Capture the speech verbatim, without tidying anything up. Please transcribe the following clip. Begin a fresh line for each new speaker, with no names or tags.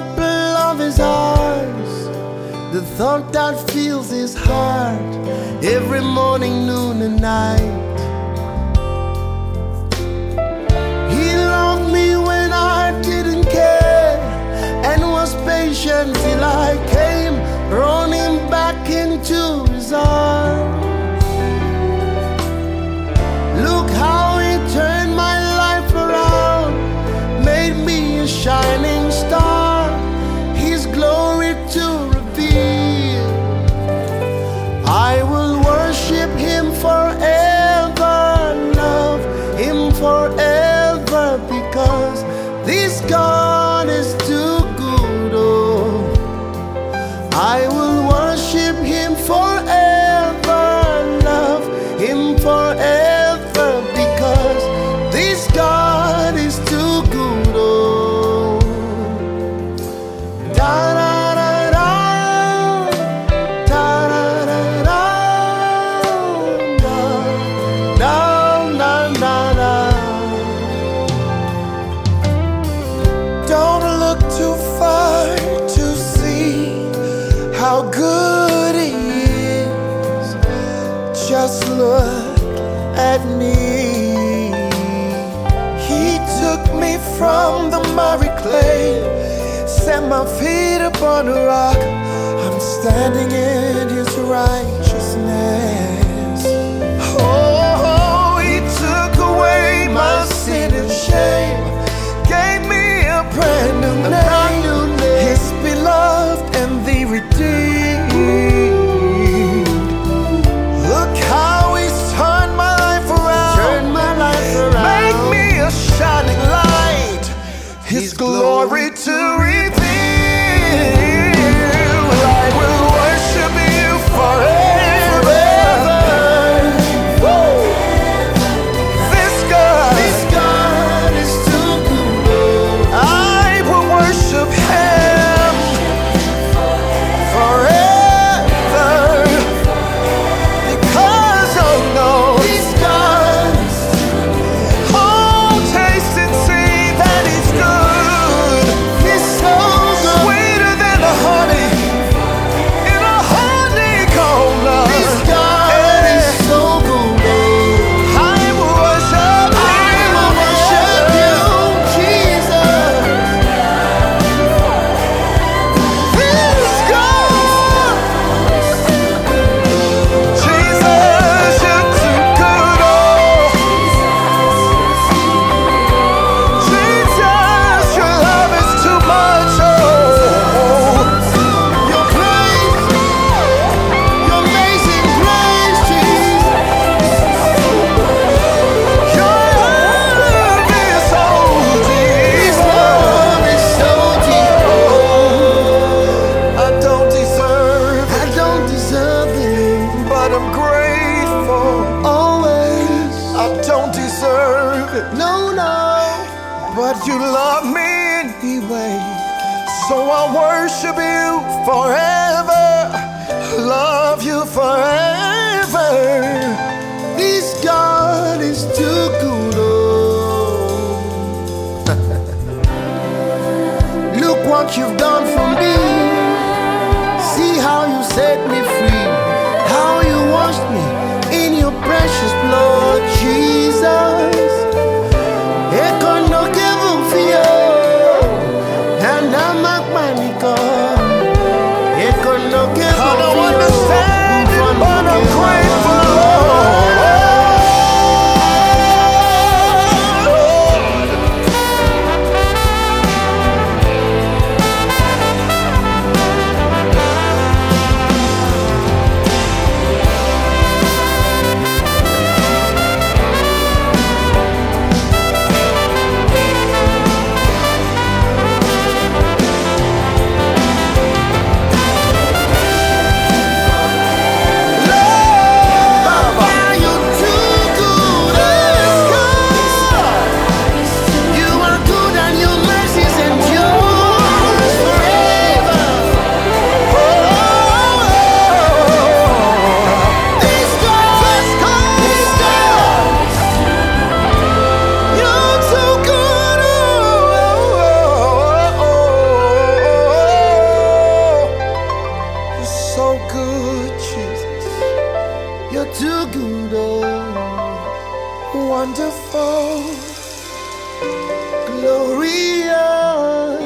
apple of his eyes, the thought that fills his heart every morning, noon and night. He loved me when I didn't care and was patient till I came running back into his arms. Look how he turned my life around, made me a shining star, his glory to reveal. I will worship him forever, love him forever, because this God is too good. Oh, I will worship him forever, love him forever, because this God is too good. Oh, da da da da, da da da da, da da da da. Don't look too far to see how good he is. Just look at me. He took me from the miry clay, set my feet upon a rock. I'm standing in his righteousness. Oh, he took away my sin and shame, gave me a brand new name, his beloved and the redeemed. Look how he's turned my life around, turned my life around, make me a shining light, his glory to reveal. I will worship you forever. Woo! This God, this God is too good. I will worship him forever, because oh no, this God, oh, taste and see that he's good. He's so good, sweeter than the honey in a honeycomb love. This God is so good. I will worship I will worship you, Jesus. This God, Jesus, you're too good. Oh, Jesus, your love is too much. Oh, your grace, your amazing grace, Jesus. Your love is so deep. Love is so deep. Oh, I don't deserve it. I don't deserve it, but I'm grateful. Always. I don't deserve it. No, no. But you love me anyway. So I'll worship you forever, love you forever. This God is too good. Oh, look what you've done for me. See how you set me free, how you washed me in your precious blood, Jesus. I don't understand it, but I'm grateful. too good, oh, wonderful, glorious.